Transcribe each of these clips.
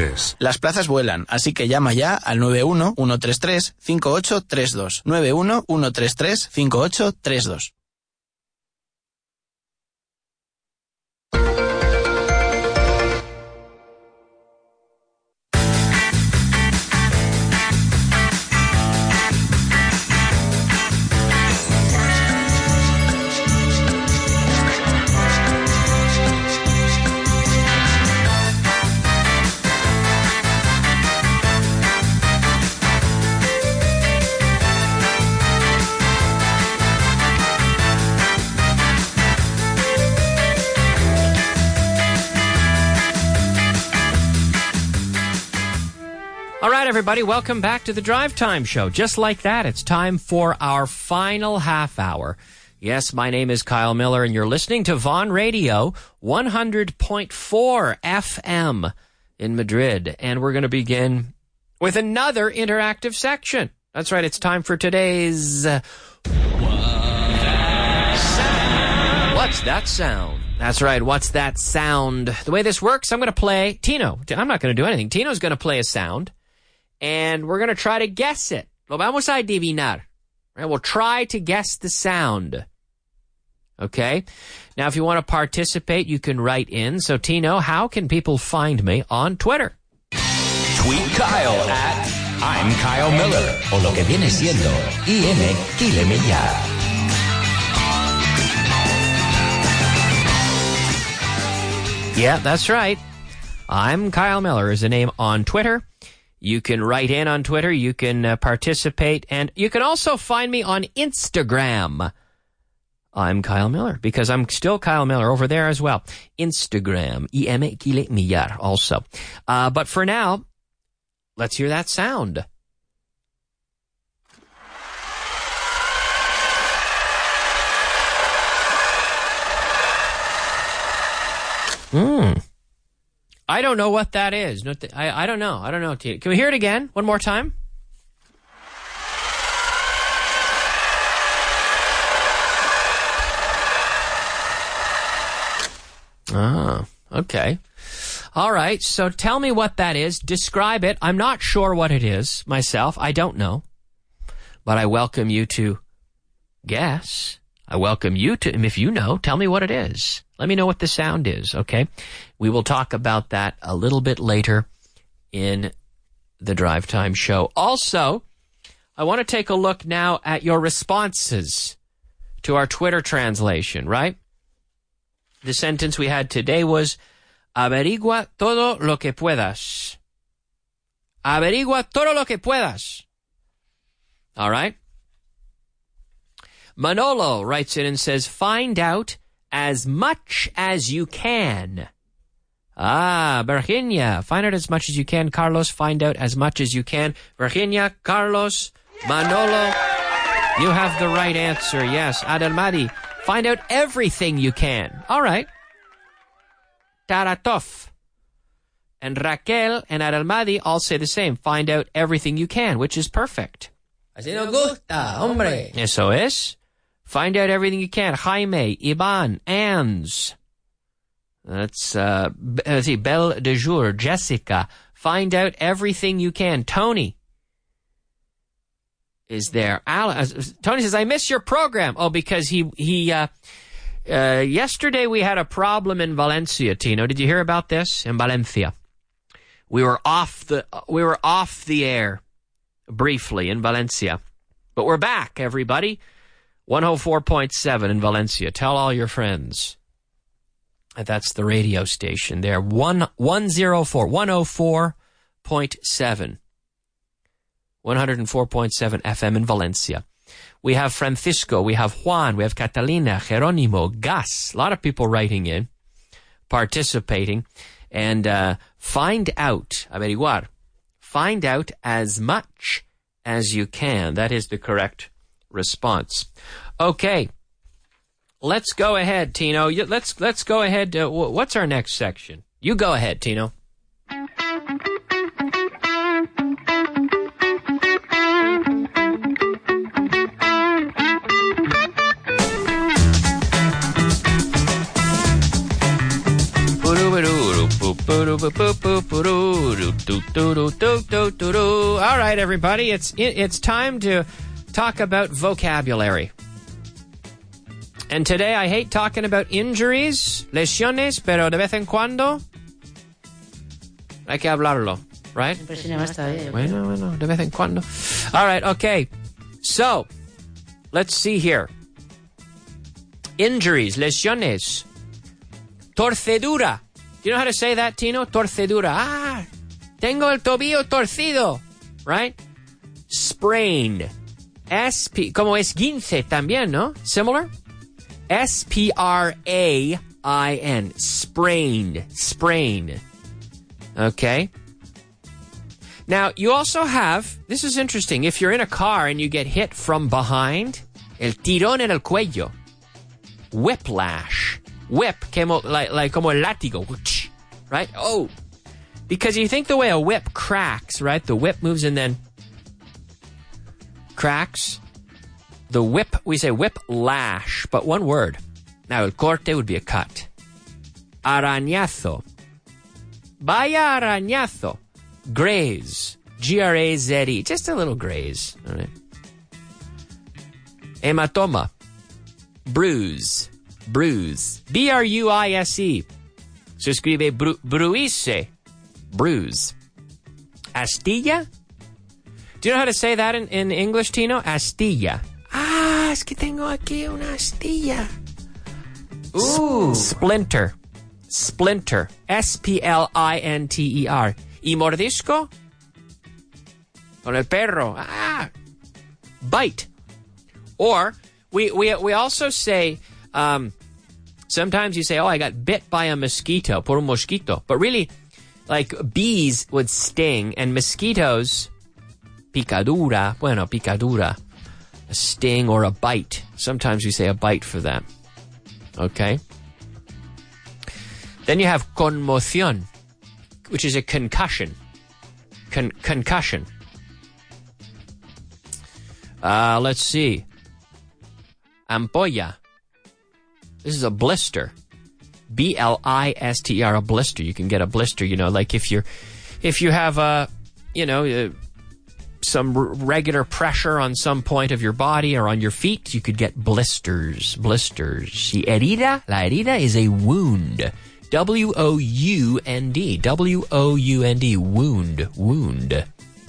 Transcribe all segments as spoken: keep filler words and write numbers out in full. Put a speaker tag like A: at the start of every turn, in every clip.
A: tres.
B: Las plazas vuelan, así que llama ya al nueve uno uno tres tres cinco ocho tres dos. nueve uno uno tres tres cinco ocho tres dos.
C: All right, everybody, welcome back to the Drive Time Show. Just like that, it's time for our final half hour. Yes, my name is Kyle Miller, and you're listening to Vaughan Radio, one hundred point four F M in Madrid. And we're going to begin with another interactive section. That's right, it's time for today's... Uh, What's That Sound? That's right, What's That Sound? The way this works, I'm going to play... Tino, I'm not going to do anything. Tino's going to play a sound. And we're going to try to guess it. Lo vamos a adivinar. Right? We'll try to guess the sound. Okay? Now, if you want to participate, you can write in. So, Tino, how can people find me on Twitter?
D: Tweet Kyle at I'm Kyle Miller. O lo que viene siendo I M Kile Millar.
C: Yeah, that's right. I'm Kyle Miller is the name on Twitter. You can write in on Twitter. You can uh, participate. And you can also find me on Instagram. I'm Kyle Miller because I'm still Kyle Miller over there as well. Instagram. I M Kile Millar also. Uh, but for now, let's hear that sound. Hmm. I don't know what that is. I, I don't know. I don't know. Can we hear it again? One more time? Ah, okay. All right. So tell me what that is. Describe it. I'm not sure what it is myself. I don't know. But I welcome you to guess. I welcome you to, if you know, tell me what it is. Let me know what the sound is, okay? We will talk about that a little bit later in the Drive Time Show. Also, I want to take a look now at your responses to our Twitter translation, right? The sentence we had today was, averigua todo lo que puedas. Averigua todo lo que puedas. All right? Manolo writes in and says, find out as much as you can. Ah, Virginia, find out as much as you can. Carlos, find out as much as you can. Virginia, Carlos, Manolo, you have the right answer. Yes, Adelmadi, find out everything you can. All right. Taratov. And Raquel and Adelmadi all say the same. Find out everything you can, which is perfect.
E: Así nos gusta, hombre.
C: Eso es. Find out everything you can. Jaime, Ivan, Ans. That's, uh, let's see, Belle de Jour, Jessica. Find out everything you can. Tony is there. Al- uh, Tony says, I miss your program. Oh, because he, he, uh, uh, yesterday we had a problem in Valencia, Tino. Did you hear about this? In Valencia. We were off the, we were off the air briefly in Valencia. But we're back, everybody. one oh four point seven in Valencia. Tell all your friends. That's the radio station there. One, one zero four, one oh four point seven. one oh four point seven F M in Valencia. We have Francisco, we have Juan, we have Catalina, Jeronimo, Gus. A lot of people writing in, participating. And uh, find out, averiguar, find out as much as you can. That is the correct response. Okay, let's go ahead, Tino. Let's let's go ahead. Uh, what's our next section? You go ahead, Tino. do, do, do, do, do, do, do, do. All right, everybody, it's it's time to talk about vocabulary. And today I hate talking about injuries, lesiones, pero de vez en cuando hay que hablarlo, right? Bueno, bueno, de vez en cuando. All right, okay. So, let's see here. Injuries, lesiones, torcedura. Do you know how to say that, Tino? Torcedura. Ah, tengo el tobillo torcido, right? Sprain. S P, como esguince también, ¿no? Similar? S P R A I N. Sprain. Sprain. Okay? Now, you also have, this is interesting, if you're in a car and you get hit from behind, el tirón en el cuello. Whiplash. Whip, como, like, like como el látigo, right? Oh, because you think the way a whip cracks, right? The whip moves and then cracks. The whip, we say whip lash, but one word. Now, el corte would be a cut. Arañazo. Vaya arañazo. Graze. G R A Z E. Just a little graze. All right. Hematoma. Bruise. Bruise. B R U I S E. Se escribe bru- bruise. Bruise. Astilla? Do you know how to say that in, in English, Tino? Astilla. Ah, es que tengo aquí una astilla. Ooh. S- splinter. Splinter. S P L I N T E R. Y mordisco? Con el perro. Ah. Bite. Or, we, we, we also say, um, sometimes you say, oh, I got bit by a mosquito, por un mosquito. But really, like, bees would sting, and mosquitoes, picadura, bueno, picadura, a sting or a bite. Sometimes we say a bite for that. Okay? Then you have conmoción, which is a concussion. Con- concussion. Uh, let's see. Ampolla. This is a blister. B L I S T E R, a blister. You can get a blister, you know, like if you're, if you have a, you know, uh, some r- regular pressure on some point of your body or on your feet, you could get blisters. Blisters. The herida, la herida is a wound. W O U N D. W O U N D. Wound. Wound.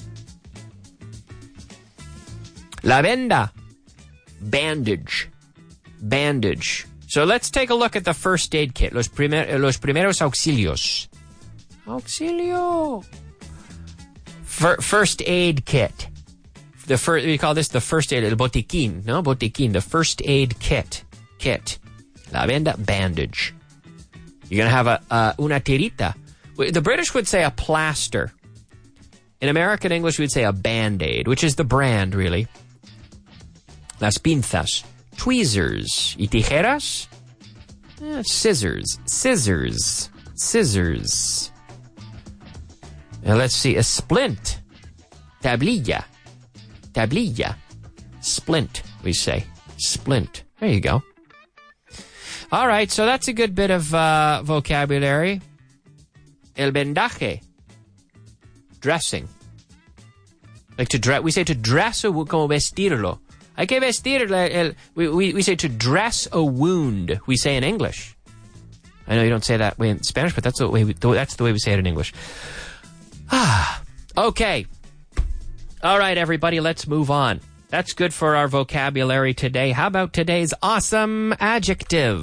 C: La venda. Bandage. Bandage. So let's take a look at the first aid kit. Los, primer, los primeros auxilios. Auxilio. Fir, first aid kit. The first, we call this the first aid, el botiquín, no? Botiquín, the first aid kit. Kit. La venda, bandage. You're going to have a, uh, una tirita. The British would say a plaster. In American English, we'd say a Band-Aid, which is the brand, really. Las pinzas. Tweezers. Y tijeras? Eh, scissors. Scissors. Scissors. Now let's see. A splint. Tablilla. Tablilla. Splint, we say. Splint. There you go. All right, so that's a good bit of uh, vocabulary. El vendaje. Dressing. Like to dress. We say to dress o como vestirlo. Hay que vestir. El, we, we, we say to dress a wound. We say in English. I know you don't say that way in Spanish, but that's the way we, that's the way we say it in English. Ah, okay. All right, everybody, let's move on. That's good for our vocabulary today. How about today's awesome adjective?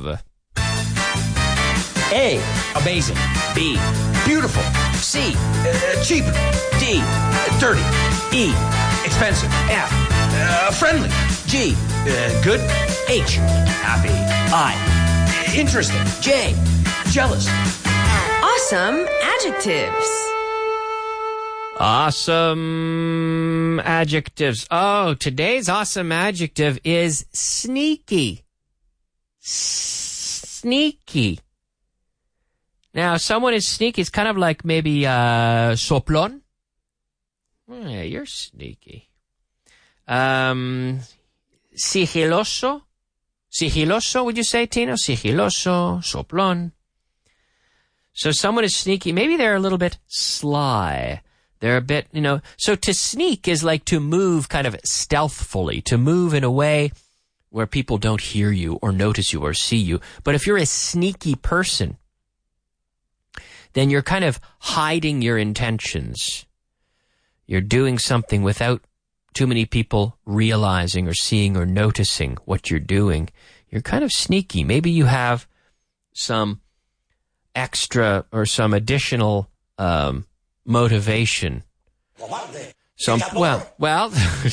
D: A. Amazing.
C: B.
D: Beautiful.
C: C.
D: Uh, cheap.
C: D.
D: Dirty.
C: E.
D: Expensive. F. Uh, friendly.
C: G.
D: Uh, good.
C: H.
D: Happy.
C: I.
D: Interesting.
C: J.
D: Jealous.
A: Awesome adjectives.
C: Awesome adjectives. Oh, today's awesome adjective is sneaky. Sneaky. Now, someone is sneaky. It's kind of like maybe uh, soplón. Yeah, you're sneaky. Um, sigiloso. Sigiloso, would you say, Tino? Sigiloso, soplón. So someone is sneaky. Maybe they're a little bit sly. They're a bit, you know. So to sneak is like to move kind of stealthfully, to move in a way where people don't hear you or notice you or see you. But if you're a sneaky person, then you're kind of hiding your intentions. You're doing something without too many people realizing or seeing or noticing what you're doing. You're kind of sneaky. Maybe you have some extra or some additional um, motivation. Some well, well.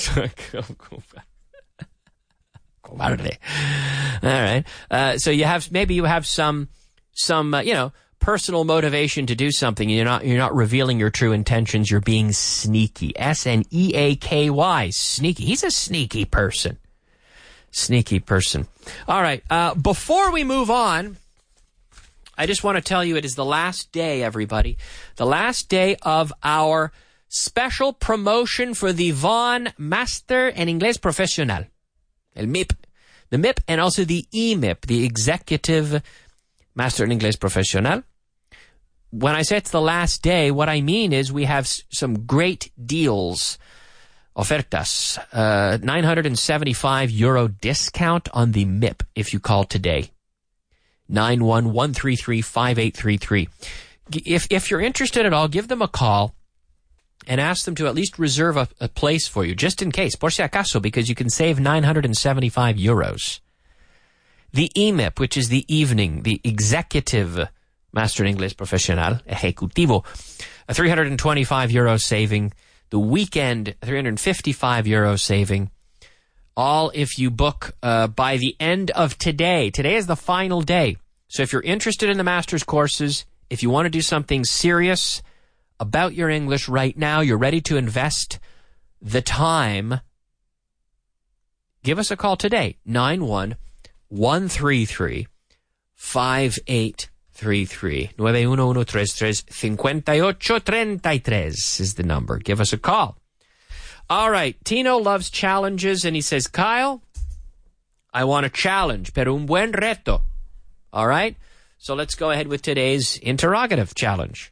C: All right. Uh, so you have maybe you have some some uh, you know personal motivation to do something. You're not you're not revealing your true intentions. You're being sneaky. S N E A K Y. Sneaky. He's a sneaky person. Sneaky person. All right. Uh, before we move on, I just want to tell you it is the last day, everybody. The last day of our special promotion for the Vaughan Master en Inglés Profesional. El M I P. The M I P and also the E M I P, the Executive Master en Inglés Profesional. When I say it's the last day, what I mean is we have some great deals. Ofertas. Uh, nine hundred seventy-five euro discount on the M I P if you call today. nine one one three three five eight three three. If if you're interested at all, give them a call and ask them to at least reserve a, a place for you, just in case, por si acaso, because you can save nine hundred seventy-five euros. The E M I P, which is the evening, the Executive Master en Inglés Profesional, Ejecutivo, a three hundred twenty-five euro saving. The weekend, three hundred fifty-five euro saving. All if you book uh, by the end of today. Today is the final day. So if you're interested in the master's courses, if you want to do something serious about your English right now, you're ready to invest the time, give us a call today. nine one one three three five eight three three. nine one one three three five eight three three is the number. Give us a call. All right, Tino loves challenges, and he says, Kyle, I want a challenge, pero un buen reto. All right? So let's go ahead with today's interrogative challenge.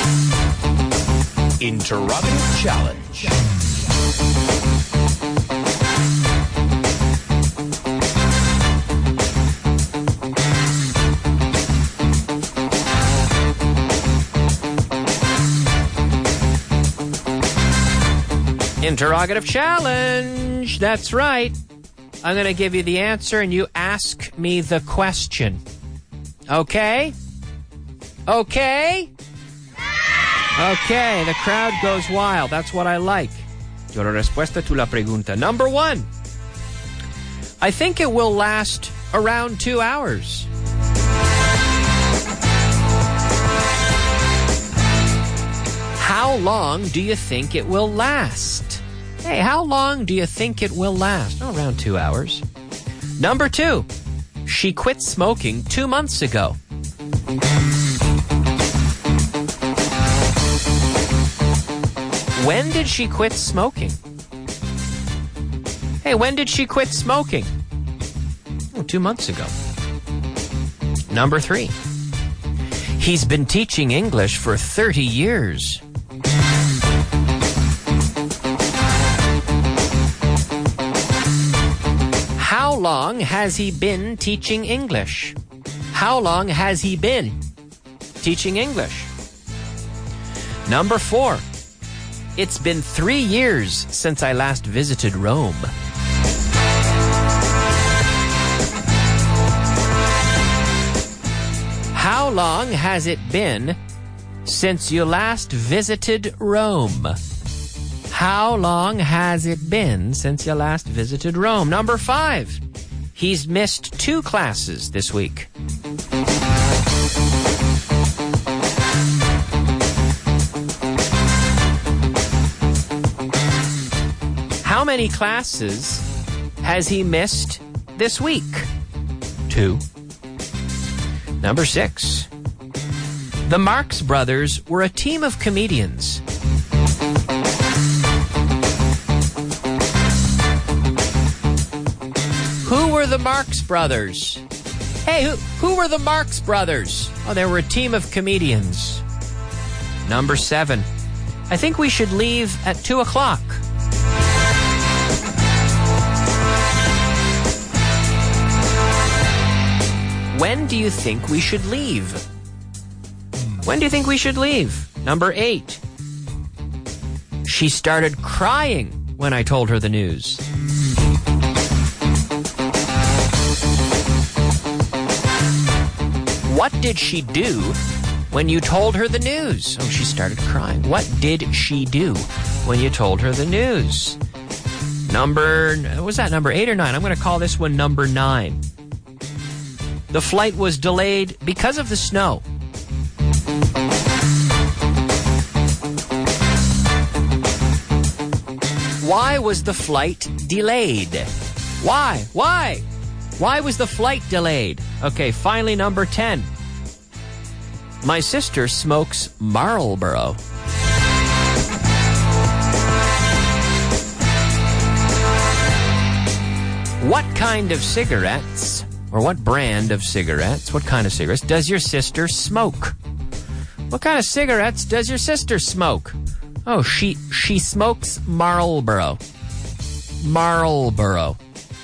D: Interrogative challenge.
C: Interrogative challenge. That's right. I'm going to give you the answer and you ask me the question. Okay? Okay? Okay, the crowd goes wild. That's what I like. Yo la respuesta tu la pregunta. Number one. I think it will last around two hours. How long do you think it will last? Hey, how long do you think it will last? Oh, around two hours. Number two, she quit smoking two months ago. When did she quit smoking? Hey, when did she quit smoking? Oh, two months ago. Number three, he's been teaching English for thirty years. How long has he been teaching English? How long has he been teaching English? Number four. It's been three years since I last visited Rome. How long has it been since you last visited Rome? How long has it been since you last visited Rome? Number five. He's missed two classes this week. How many classes has he missed this week? Two. Number six. The Marx Brothers were a team of comedians. Who were the Marx Brothers? Hey, who, who were the Marx Brothers? Oh, they were a team of comedians. Number seven. I think we should leave at two o'clock. When do you think we should leave? When do you think we should leave? Number eight. She started crying when I told her the news. What did she do when you told her the news? Oh, she started crying. What did she do when you told her the news? Number, was that number eight or nine? I'm going to call this one number nine. The flight was delayed because of the snow. Why was the flight delayed? Why? Why? Why was the flight delayed? Okay, finally, number ten. My sister smokes Marlboro. What kind of cigarettes, or what brand of cigarettes, what kind of cigarettes does your sister smoke? What kind of cigarettes does your sister smoke? Oh, she she smokes Marlboro. Marlboro.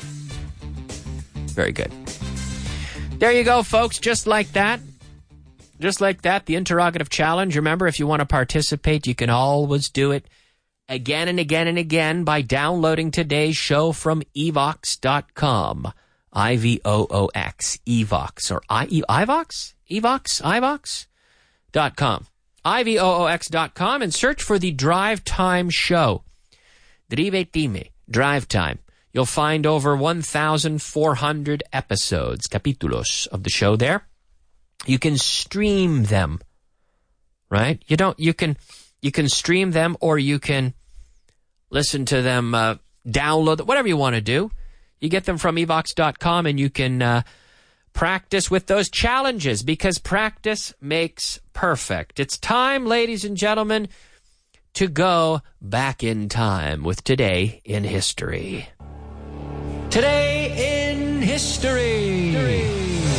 C: Very good. There you go, folks. Just like that. Just like that, the interrogative challenge. Remember, if you want to participate, you can always do it again and again and again by downloading today's show from evox dot com. I V O O X. Evox. Or I, iVox? Evox? iVox? Dot com. I V O O X dot com and search for the Drive Time Show. Drivetime. Drive Time. You'll find over one thousand four hundred episodes, capítulos of the show there. You can stream them, right? You don't, you can, you can stream them or you can listen to them, uh, download, whatever you want to do. You get them from evox dot com and you can, uh, practice with those challenges because practice makes perfect. It's time, ladies and gentlemen, to go back in time with Today in History. Today in History.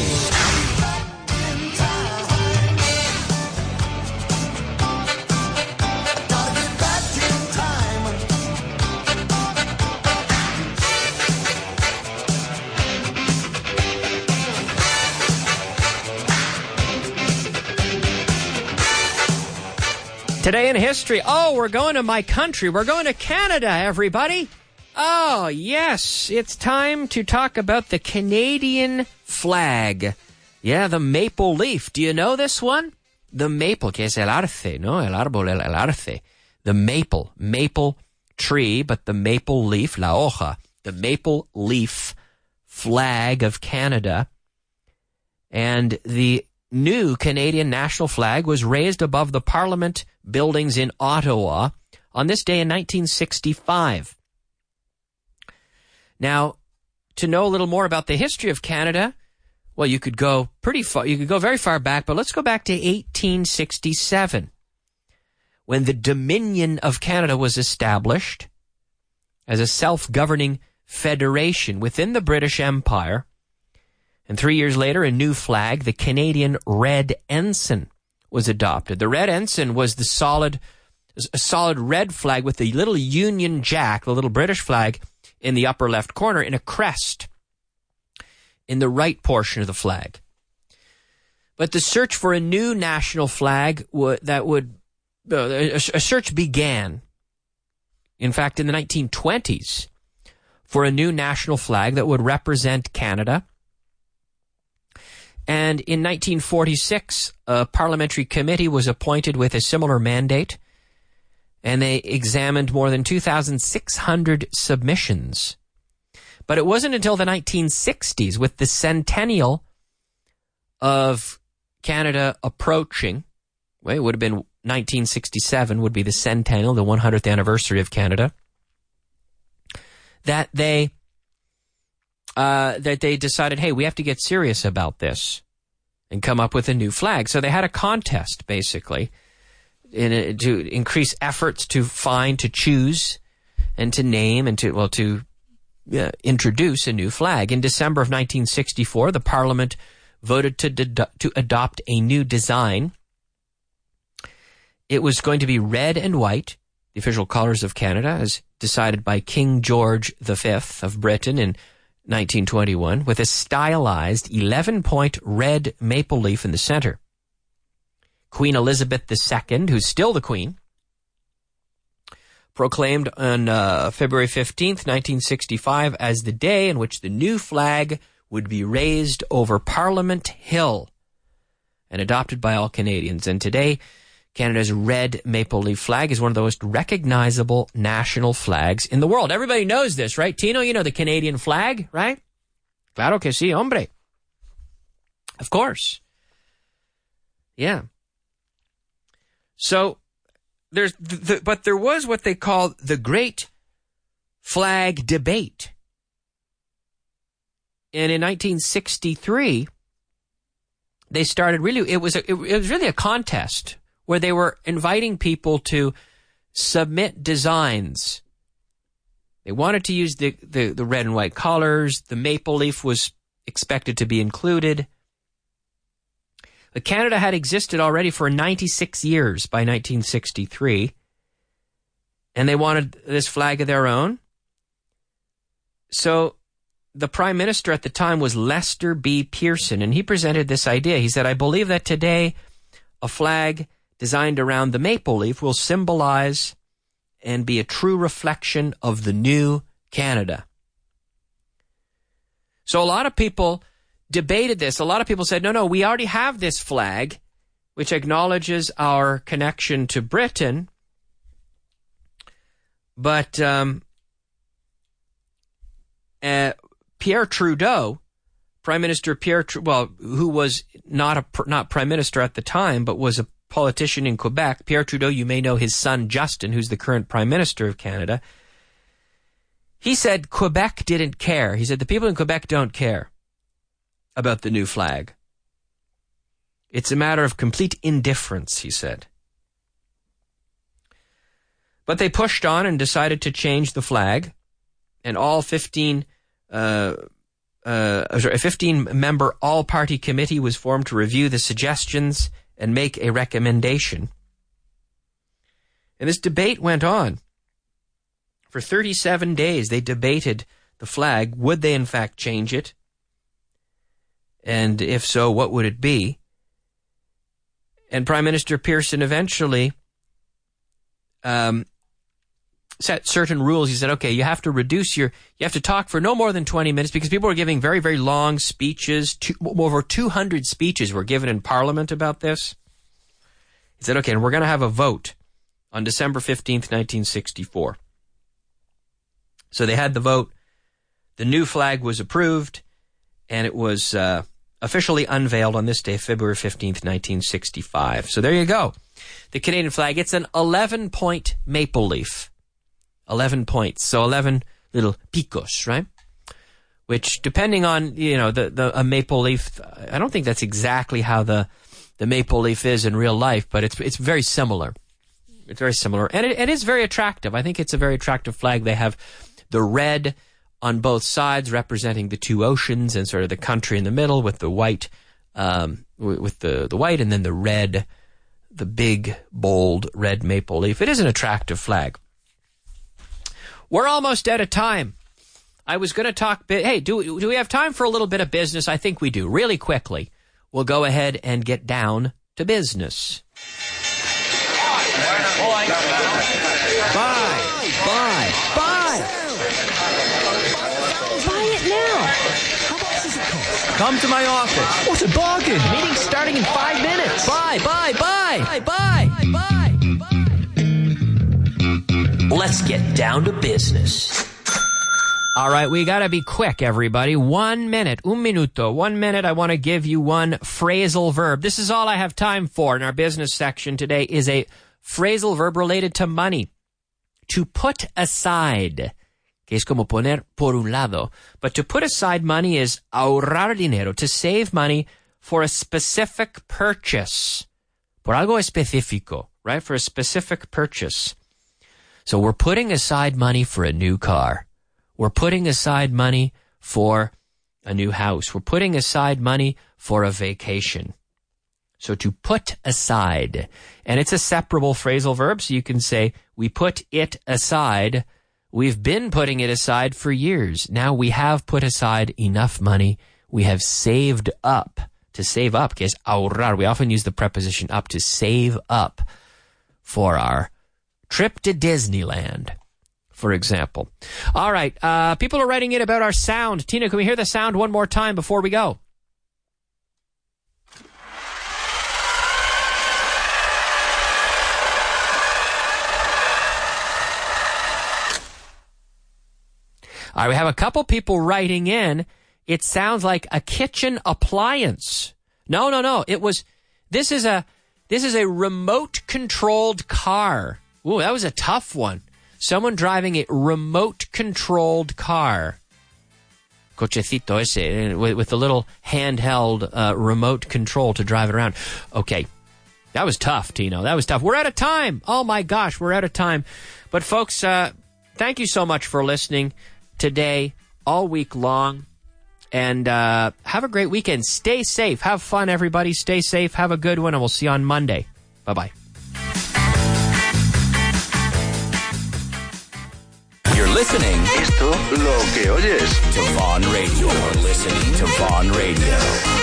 C: Today in History. Oh, we're going to my country. We're going to Canada, everybody. Oh, yes. It's time to talk about the Canadian flag. Yeah, the maple leaf. Do you know this one? The maple, que es el arce, no? El árbol, el, el arce. The maple, maple tree, but the maple leaf, la hoja. The maple leaf flag of Canada. And the new Canadian national flag was raised above the Parliament buildings in Ottawa on this day in nineteen sixty-five. Now, to know a little more about the history of Canada, well, you could go pretty far, you could go very far back, but let's go back to eighteen sixty-seven, when the Dominion of Canada was established as a self-governing federation within the British Empire. And three years later, a new flag, the Canadian Red Ensign, was adopted. The Red Ensign was the solid, a solid red flag with the little Union Jack, the little British flag, in the upper left corner, in a crest in the right portion of the flag. But the search for a new national flag would, that would, uh, a, a search began, in fact, in the nineteen twenties, for a new national flag that would represent Canada. And in nineteen forty-six, a parliamentary committee was appointed with a similar mandate, and they examined more than two thousand six hundred submissions. But it wasn't until the nineteen sixties, with the centennial of Canada approaching, well, it would have been nineteen sixty-seven, would be the centennial, the one hundredth anniversary of Canada, that they uh, that they decided, hey, we have to get serious about this and come up with a new flag. So they had a contest, basically, in a, to increase efforts to find, to choose, and to name, and to, well, to uh, introduce a new flag. In December of nineteen sixty-four, the Parliament voted to, dedu- to adopt a new design. It was going to be red and white, the official colors of Canada, as decided by King George the Fifth of Britain in nineteen twenty-one, with a stylized eleven-point red maple leaf in the center. Queen Elizabeth the Second, who's still the Queen, proclaimed on uh, February fifteenth, nineteen sixty-five, as the day in which the new flag would be raised over Parliament Hill and adopted by all Canadians. And today, Canada's red maple leaf flag is one of the most recognizable national flags in the world. Everybody knows this, right? Tino, you know the Canadian flag, right? Claro que sí, hombre. Of course. Yeah. So, there's, the, but there was what they call the Great Flag Debate. And in nineteen sixty-three, they started really, it was a, it, it was really a contest where they were inviting people to submit designs. They wanted to use the, the, the red and white colors. The maple leaf was expected to be included. But Canada had existed already for ninety-six years by nineteen sixty-three, and they wanted this flag of their own. So the Prime Minister at the time was Lester B. Pearson, and he presented this idea. He said, I believe that today a flag designed around the maple leaf will symbolize and be a true reflection of the new Canada. So a lot of people debated this. A lot of people said, no, no, we already have this flag, which acknowledges our connection to Britain. But um, uh, Pierre Trudeau, Prime Minister Pierre, well, who was not a not Prime Minister at the time, but was a politician in Quebec. Pierre Trudeau, you may know his son Justin, who's the current Prime Minister of Canada. He said Quebec didn't care. He said the people in Quebec don't care about the new flag. It's a matter of complete indifference, he said. But they pushed on and decided to change the flag, and all fifteen, uh, uh, sorry, a fifteen-member all-party committee was formed to review the suggestions and make a recommendation. And this debate went on. For thirty-seven days, they debated the flag. Would they, in fact, change it? And if so, what would it be? And Prime Minister Pearson eventually um, set certain rules. He said, okay, you have to reduce your, you have to talk for no more than twenty minutes, because people were giving very, very long speeches. Two, over two hundred speeches were given in Parliament about this. He said, okay, and we're going to have a vote on December fifteenth, nineteen sixty-four. So they had the vote. The new flag was approved, and it was uh, officially unveiled on this day, February fifteenth, nineteen sixty-five. So there you go. The Canadian flag, it's an eleven-point maple leaf. eleven points. So eleven little picos, right? Which, depending on, you know, the, the a maple leaf, I don't think that's exactly how the, the maple leaf is in real life, but it's it's very similar. It's very similar. And it, it is very attractive. I think it's a very attractive flag. They have the red on both sides representing the two oceans and sort of the country in the middle, with the white, um, with the, the white, and then the red, the big, bold red maple leaf. It is an attractive flag. We're almost out of time. I was going to talk, hey, do, do we have time for a little bit of business? I think we do. Really quickly, we'll go ahead and get down to business. Buy, buy, buy.
A: Buy it now.
B: Come to my office. What a bargain.
C: Meeting starting in five minutes. Buy, buy, buy, buy, buy, buy.
E: Let's get down to business.
C: All right, we got to be quick, everybody. One minute, un minuto, one minute. I want to give you one phrasal verb. This is all I have time for in our business section today, is a phrasal verb related to money. To put aside, que es como poner por un lado. But to put aside money is ahorrar dinero, to save money for a specific purchase. Por algo específico, right? For a specific purchase. So we're putting aside money for a new car. We're putting aside money for a new house. We're putting aside money for a vacation. So to put aside, and it's a separable phrasal verb, so you can say, we put it aside. We've been putting it aside for years. Now we have put aside enough money. We have saved up. To save up, que es ahorrar. We often use the preposition up to save up for our trip to Disneyland, for example. All right, uh, people are writing in about our sound. Tina, can we hear the sound one more time before we go? All right, we have a couple people writing in. It sounds like a kitchen appliance. No, no, no. It was, this is a, this is a remote controlled car. Ooh, that was a tough one. Someone driving a remote controlled car. Cochecito ese, with, with the little handheld uh, remote control to drive it around. Okay. That was tough, Tino. That was tough. We're out of time. Oh my gosh, we're out of time. But folks, uh, thank you so much for listening today, all week long. And uh, have a great weekend. Stay safe. Have fun, everybody. Stay safe. Have a good one, and we'll see you on Monday. Bye-bye.
D: You're listening.
F: Esto lo que oyes.
D: To Vaughn Radio. You're listening to Vaughn Radio.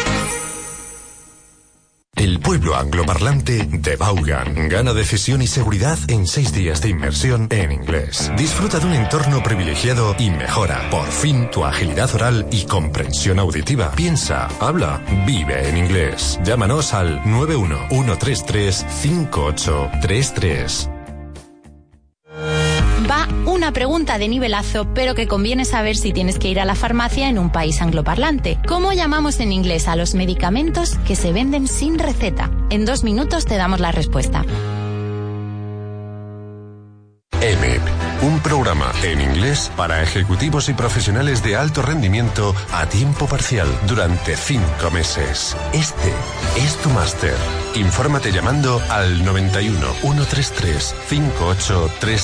G: El pueblo angloparlante de Vaughan gana decisión y seguridad en seis días de inmersión en inglés. Disfruta de un entorno privilegiado y mejora, por fin, tu agilidad oral y comprensión auditiva. Piensa, habla, vive en inglés. Llámanos al nueve uno uno tres tres cinco ocho tres tres.
H: Va una pregunta de nivelazo, pero que conviene saber si tienes que ir a la farmacia en un país angloparlante. ¿Cómo llamamos en inglés a los medicamentos que se venden sin receta? En dos minutos te damos la respuesta.
G: M E P, un programa en inglés para ejecutivos y profesionales de alto rendimiento a tiempo parcial durante cinco meses. Este es tu máster. Infórmate llamando al noventa y uno uno tres tres cinco ocho tres